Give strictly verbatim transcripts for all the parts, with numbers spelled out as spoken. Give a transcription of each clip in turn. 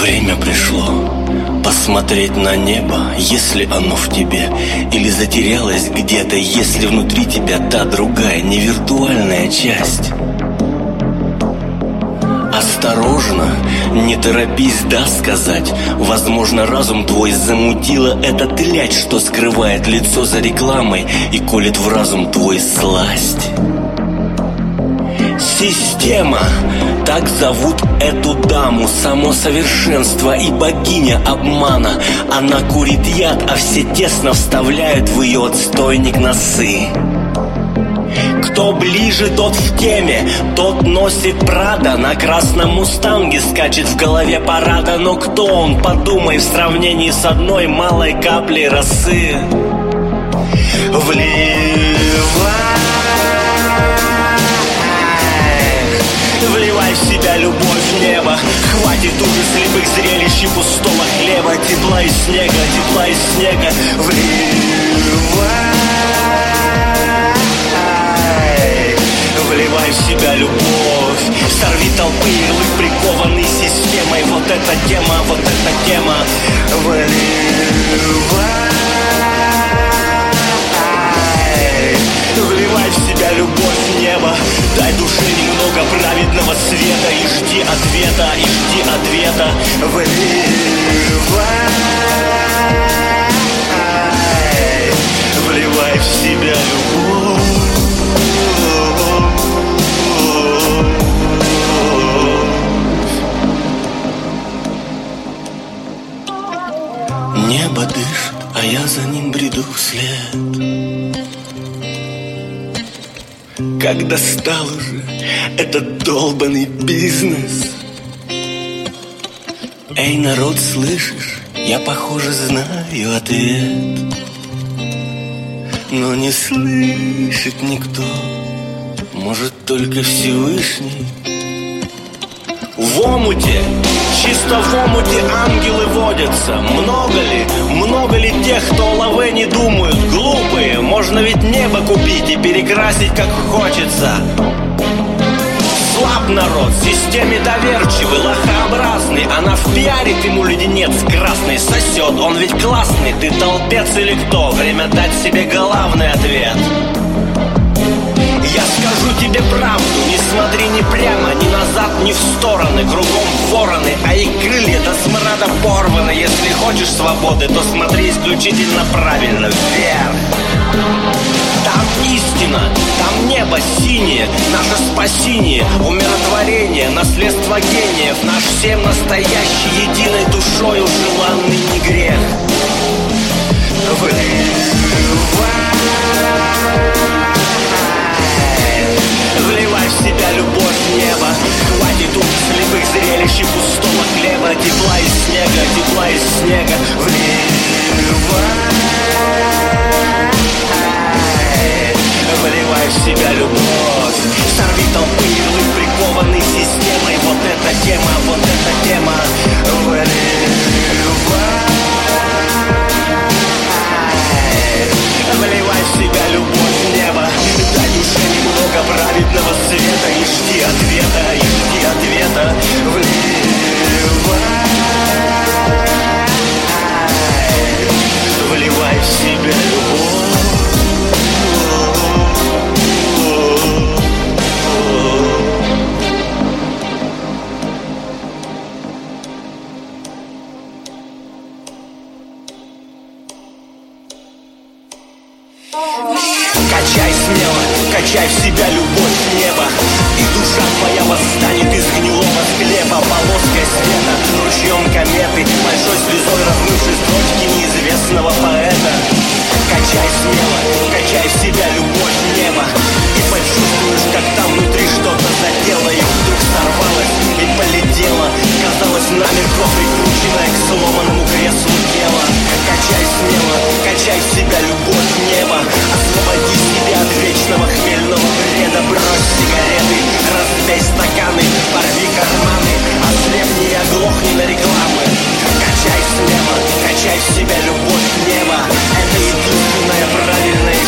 Время пришло посмотреть на небо, если оно в тебе, или затерялось где-то, если внутри тебя та другая, не виртуальная часть. Осторожно, не торопись, да, сказать. Возможно, разум твой замутило эта тлядь, что скрывает лицо за рекламой и колет в разум твой сласть. Система, так зовут эту даму, само совершенство и богиня обмана. Она курит яд, а все тесно вставляют в ее отстойник носы. Кто ближе, тот в теме, тот носит Прада, на красном мустанге скачет в голове парада. Но кто он, подумай, в сравнении с одной малой каплей росы. Вливай, вливай в себя любовь в небо. Хватит уже слепых зрелищ и пустого хлеба. Тепла из снега, тепла из снега. Вливай, вливай в себя любовь. Сорви толпы, ярлык прикованный системой. Вот эта тема, вот эта тема. Вливай, вливай в себя любовь в небо. Дай душе немного праведного света и жди ответа, и жди ответа. Вливай, вливай в себя любовь. Небо дышит, а я за ним бреду вслед. Как достал уже этот долбанный бизнес. Эй, народ, слышишь? Я, похоже, знаю ответ. Но не слышит никто, может, только Всевышний. В омуте, чисто в омуте ангелы водятся. Много ли, много ли тех, кто о лаве не думают? Глупые, можно ведь небо купить и перекрасить как хочется. Слаб народ, системе доверчивый, лохообразный. Она впиарит ему леденец красный, сосет. Он ведь классный, ты толпец или кто? Время дать себе главный ответ. Я скажу тебе правду, не смотри ни прямо, ни назад, ни в стороны. Кругом вороны, а их крылья до смрада порваны. Если хочешь свободы, то смотри исключительно правильно, вверх. Там истина, там небо синее, наше спасение, умиротворение, наследство гениев. Наш всем настоящий, единой душою желанный не грех. Вливай в себя любовь в небо. Хватит уж слепых зрелищ и пустого хлеба. Тепла из снега, тепла из снега. Вливай, вливай в себя любовь. Сорви толпы, ярлык прикованный системой. Вот эта тема, вот эта тема. Вливай, вливай в себя любовь в небо. Дай душе немного праведного света и жди ответа, и жди ответа. Вливай, вливай в себя любовь. Качай смело, качай в себя любовь в небо. И душа твоя восстанет из гнилого склепа. Полоской света, ручьем кометы, большой слезой размывшей строчки неизвестного поэта. Качай смело, качай в себя любовь в небо. И почувствуешь, как там внутри что-то задело. И вдруг сорвалось и полетело. Казалось, намертво прикрученное к сломанному креслу тело. Качай смело, качай в себя любовь в небо. Освободи себя от вечного хмельного бреда. Брось сигареты, разбей стаканы, порви карманы. Ослепни и оглохни на рекламы. Качай смело, качай в себя любовь в небо. Это единственное правильное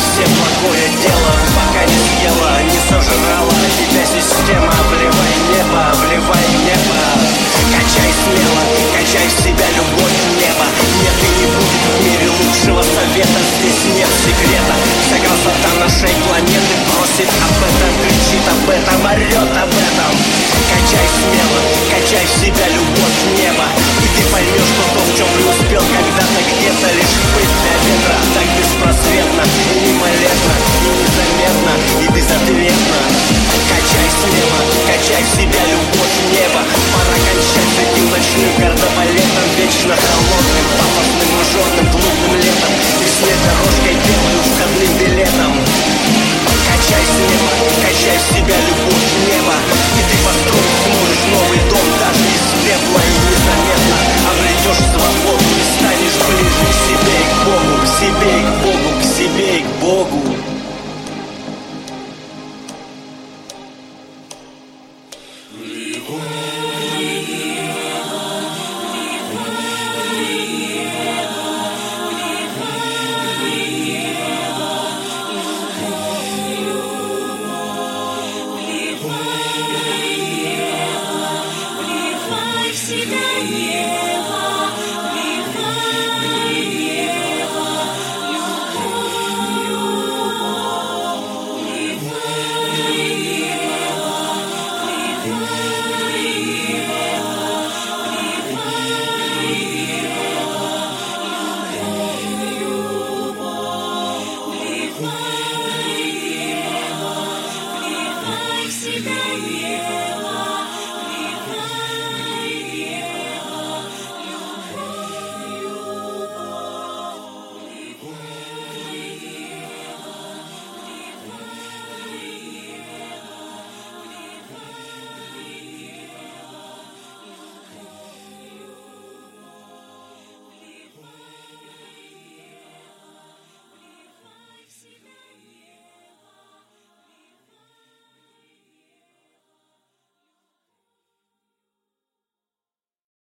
Вливай в себя небо.